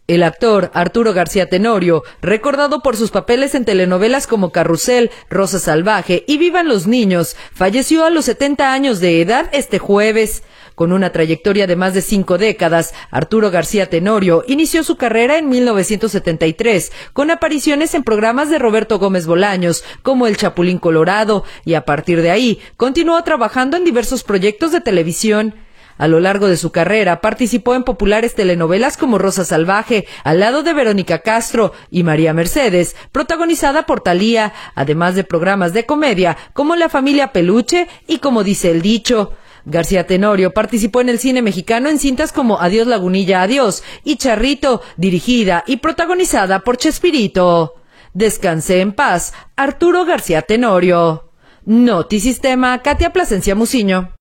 El actor Arturo García Tenorio, recordado por sus papeles en telenovelas como Carrusel, Rosa Salvaje y Vivan los Niños, falleció a los 70 años de edad este jueves. Con una trayectoria de más de 5 décadas, Arturo García Tenorio inició su carrera en 1973, con apariciones en programas de Roberto Gómez Bolaños, como El Chapulín Colorado, y a partir de ahí continuó trabajando en diversos proyectos de televisión. A lo largo de su carrera participó en populares telenovelas como Rosa Salvaje, al lado de Verónica Castro, y María Mercedes, protagonizada por Thalía, además de programas de comedia como La Familia Peluche y Como dice el dicho. García Tenorio participó en el cine mexicano en cintas como Adiós Lagunilla, adiós y Charrito, dirigida y protagonizada por Chespirito. Descanse en paz, Arturo García Tenorio. Notisistema, Katia Plasencia Muciño.